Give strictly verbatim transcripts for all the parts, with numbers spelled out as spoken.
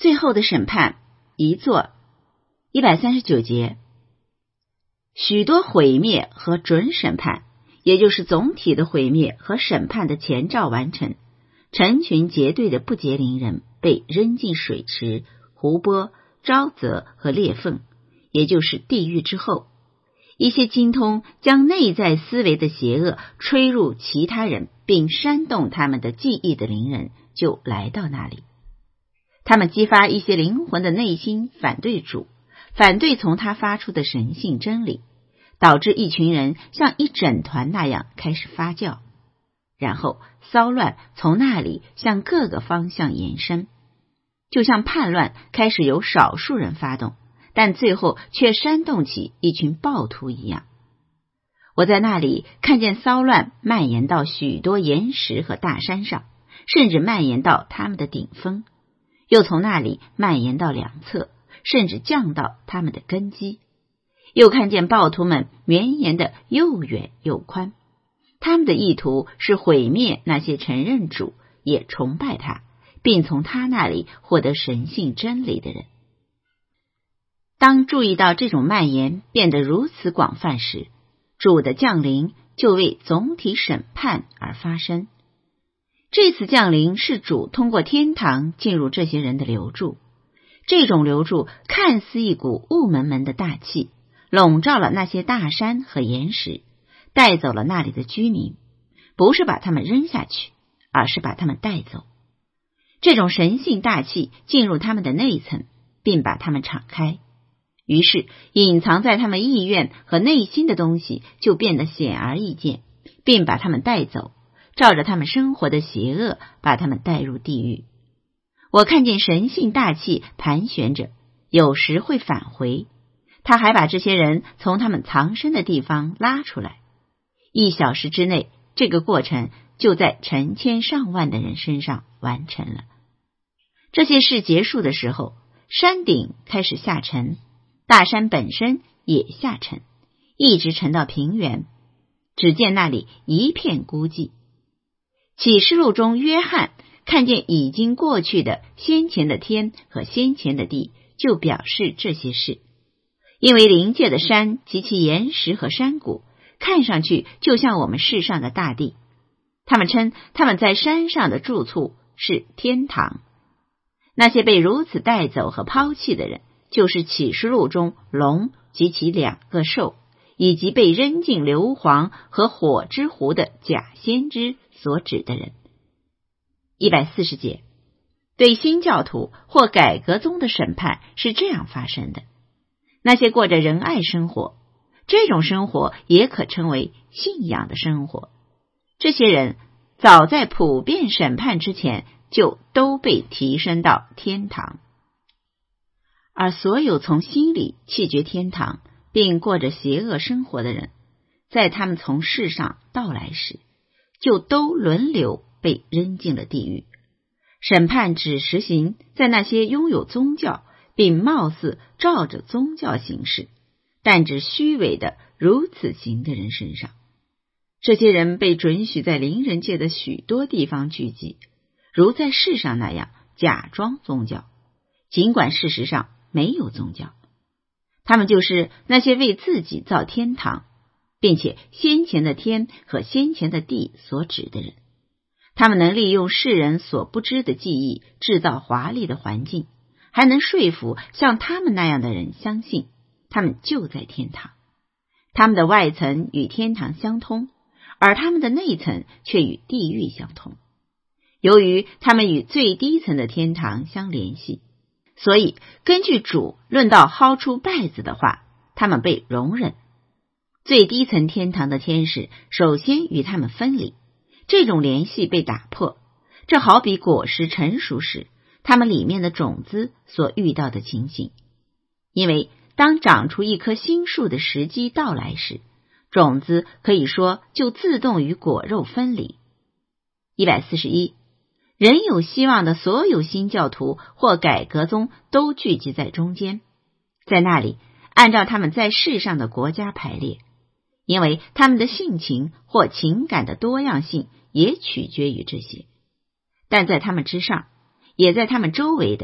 最后的审判，一座。一百三十九节，许多毁灭和准审判，也就是总体的毁灭和审判的前兆完成，成群结队的不洁灵人被扔进水池、湖泊、沼泽和裂缝，也就是地狱之后，一些精通将内在思维的邪恶吹入其他人并煽动他们的记忆的灵人就来到那里。他们激发一些灵魂的内心反对主，反对从他发出的神性真理，导致一群人像一整团那样开始发酵，然后骚乱从那里向各个方向延伸，就像叛乱开始由少数人发动，但最后却煽动起一群暴徒一样。我在那里看见骚乱蔓延到许多岩石和大山上，甚至蔓延到他们的顶峰，又从那里蔓延到两侧，甚至降到他们的根基。又看见暴徒们绵延的又远又宽，他们的意图是毁灭那些承认主也崇拜他，并从他那里获得神性真理的人。当注意到这种蔓延变得如此广泛时，主的降临就为总体审判而发生。这次降临是主通过天堂进入这些人的流注，这种流注看似一股雾蒙蒙的大气，笼罩了那些大山和岩石，带走了那里的居民，不是把他们扔下去，而是把他们带走。这种神性大气进入他们的内层，并把他们敞开，于是隐藏在他们意愿和内心的东西就变得显而易见，并把他们带走，照着他们生活的邪恶把他们带入地狱。我看见神性大气盘旋着，有时会返回，他还把这些人从他们藏身的地方拉出来。一小时之内，这个过程就在成千上万的人身上完成了。这些事结束的时候，山顶开始下沉，大山本身也下沉，一直沉到平原，只见那里一片孤寂。启示录中约翰看见已经过去的先前的天和先前的地，就表示这些事。因为灵界的山及其岩石和山谷看上去就像我们世上的大地，他们称他们在山上的住处是天堂。那些被如此带走和抛弃的人，就是启示录中龙及其两个兽，以及被扔进硫磺和火之湖的假先知所指的人。一百四十节，对新教徒或改革宗的审判是这样发生的。那些过着仁爱生活，这种生活也可称为信仰的生活，这些人早在普遍审判之前就都被提升到天堂。而所有从心里弃绝天堂并过着邪恶生活的人，在他们从世上到来时，就都轮流被扔进了地狱。审判只实行在那些拥有宗教并貌似照着宗教行事，但只虚伪的如此行的人身上。这些人被准许在灵人界的许多地方聚集，如在世上那样假装宗教，尽管事实上没有宗教。他们就是那些为自己造天堂，并且先前的天和先前的地所指的人。他们能利用世人所不知的记忆制造华丽的环境，还能说服像他们那样的人相信他们就在天堂。他们的外层与天堂相通，而他们的内层却与地狱相通。由于他们与最低层的天堂相联系，所以根据主论到薅出稗子的话，他们被容忍。最低层天堂的天使首先与他们分离，这种联系被打破，这好比果实成熟时它们里面的种子所遇到的情形。因为当长出一棵新树的时机到来时，种子可以说就自动与果肉分离。一百四十一，人有希望的所有新教徒或改革宗都聚集在中间，在那里按照他们在世上的国家排列，因为他们的性情或情感的多样性也取决于这些。但在他们之上，也在他们周围的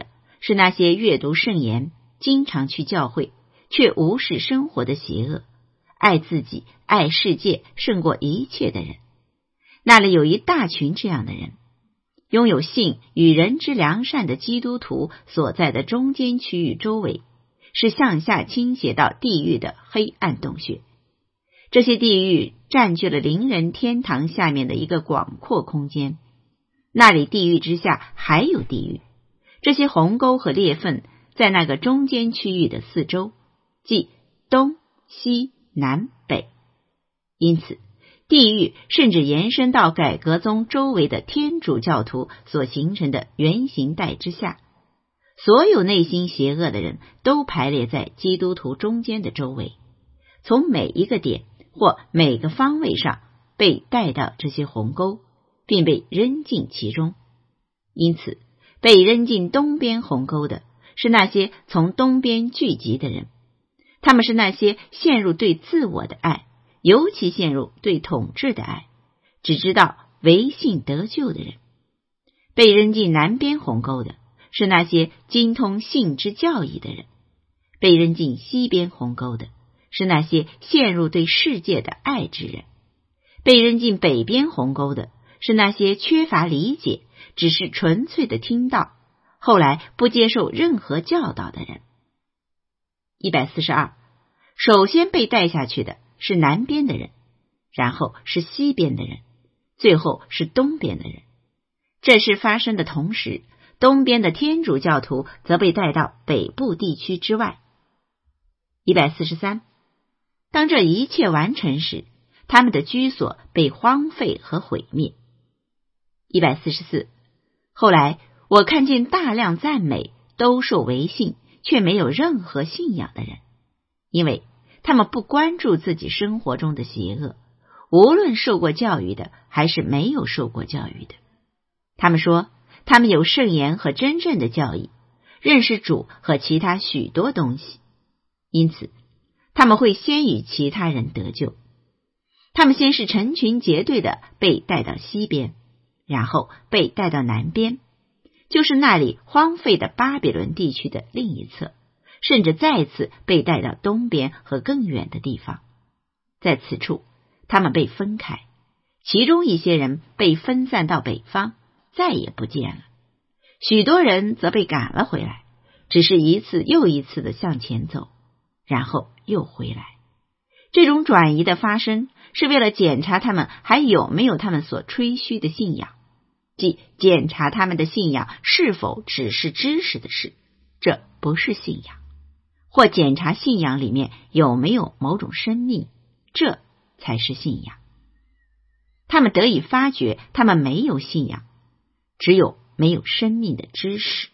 是那些阅读圣言、经常去教会却无视生活的邪恶，爱自己、爱世界胜过一切的人。那里有一大群这样的人，拥有性与人之良善的基督徒所在的中间区域周围，是向下倾斜到地狱的黑暗洞穴。这些地狱占据了灵人天堂下面的一个广阔空间，那里地狱之下还有地狱。这些鸿沟和裂缝在那个中间区域的四周，即东、西、南、北。因此地狱甚至延伸到改革宗周围的天主教徒所形成的圆形带之下。所有内心邪恶的人都排列在基督徒中间的周围，从每一个点或每个方位上被带到这些鸿沟，并被扔进其中。因此被扔进东边鸿沟的是那些从东边聚集的人，他们是那些陷入对自我的爱，尤其陷入对统治的爱，只知道唯信得救的人。被扔进南边鸿沟的是那些精通性之教义的人，被扔进西边鸿沟的是那些陷入对世界的爱之人，被扔进北边鸿沟的是那些缺乏理解，只是纯粹的听到，后来不接受任何教导的人。一百四十二，首先被带下去的是南边的人，然后是西边的人，最后是东边的人。这事发生的同时，东边的天主教徒则被带到北部地区之外。一百四十三，当这一切完成时，他们的居所被荒废和毁灭。一百四十四，后来我看见大量赞美都受为信却没有任何信仰的人，因为他们不关注自己生活中的邪恶，无论受过教育的还是没有受过教育的。他们说他们有圣言和真正的教义，认识主和其他许多东西，因此他们会先与其他人得救。他们先是成群结队的被带到西边，然后被带到南边，就是那里荒废的巴比伦地区的另一侧，甚至再次被带到东边和更远的地方。在此处他们被分开，其中一些人被分散到北方，再也不见了，许多人则被赶了回来，只是一次又一次的向前走，然后又回来。这种转移的发生是为了检查他们还有没有他们所吹嘘的信仰，即检查他们的信仰是否只是知识的事，这不是信仰；或检查信仰里面有没有某种生命，这才是信仰。他们得以发觉他们没有信仰，只有没有生命的知识。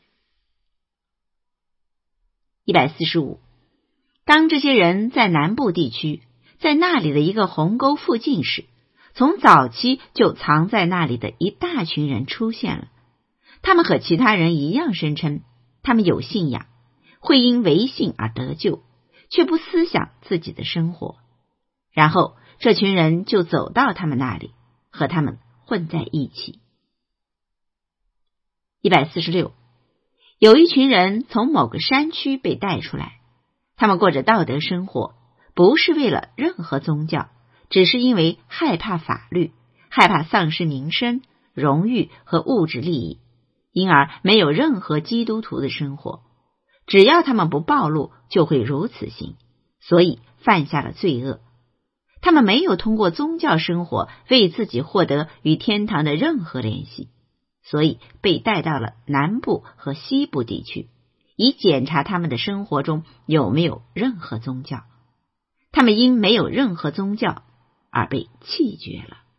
一百四十五，当这些人在南部地区，在那里的一个鸿沟附近时，从早期就藏在那里的一大群人出现了。他们和其他人一样声称他们有信仰，会因为信而得救，却不思想自己的生活。然后这群人就走到他们那里，和他们混在一起。一百四十六，有一群人从某个山区被带出来，他们过着道德生活，不是为了任何宗教，只是因为害怕法律，害怕丧失名声、荣誉和物质利益，因而没有任何基督徒的生活。只要他们不暴露，就会如此行，所以犯下了罪恶。他们没有通过宗教生活为自己获得与天堂的任何联系，所以被带到了南部和西部地区，以检查他们的生活中有没有任何宗教。他们因没有任何宗教而被弃绝了。